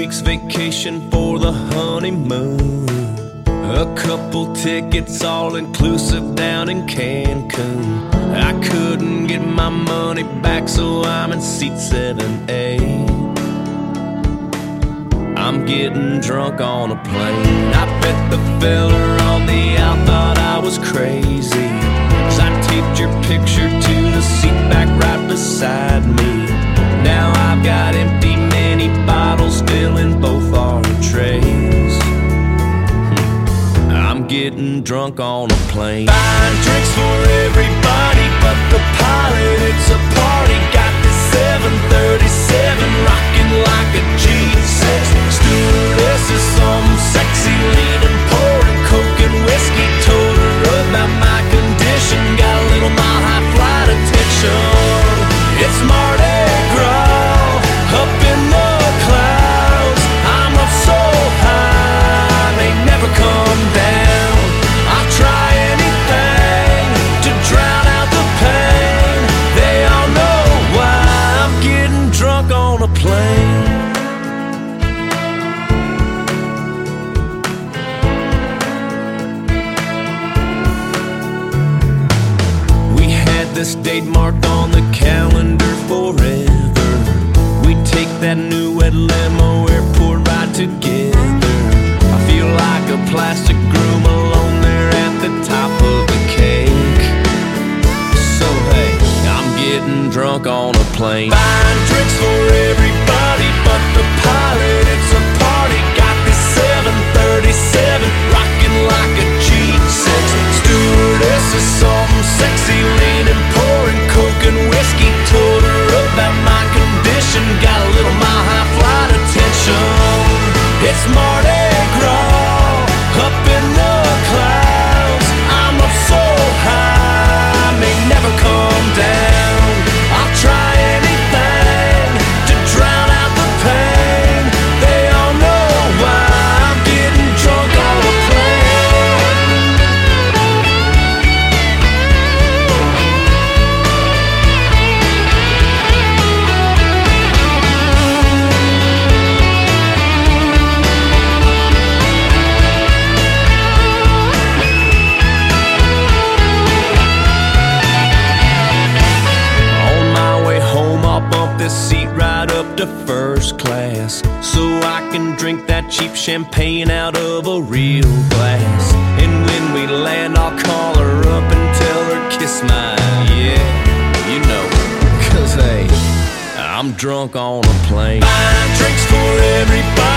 week's vacation for the honeymoon. A couple tickets all inclusive down in Cancun. I couldn't get my money back, so I'm in seat 7A. I'm getting drunk on a plane. I bet the fella on the out thought I was crazy, 'cause I taped your picture to the seat back right beside me. Now I've got empty mini bottles filling both our trays. I'm getting drunk on a plane. Buying drinks for everybody but the pilot. It's a party. Got this 737 rocking like a G6. Stewardess is some sexy leaning, pouring coke and whiskey. Told her about my condition. Got a little mile high flight attention. It's Mardi Gras up in the clouds. I'm up so high, they never come down. I'll try anything to drown out the pain. They all know why I'm getting drunk on a plane. We had this date marked on the calendar forever. We take that new red limo airport ride together. I feel like a plastic groom alone there at the top of the cake. So hey, I'm getting drunk on a plane. Buying drinks for everybody but the pilot. It's a party. Got this 737 rocking like a G6. Stewardess is some sexy leaning, pouring coke and whiskey. Told her about my condition. Got a little mile high flight attention. It's Mardi Gras up in the clouds. I'm up so high, may never come down. I'll try anything to drown out the pain. They all know why I'm getting drunk on a seat right up to first class, so I can drink that cheap champagne out of a real glass. And when we land, I'll call her up and tell her kiss my, yeah, you know, 'cause hey, I'm drunk on a plane. Buying drinks for everybody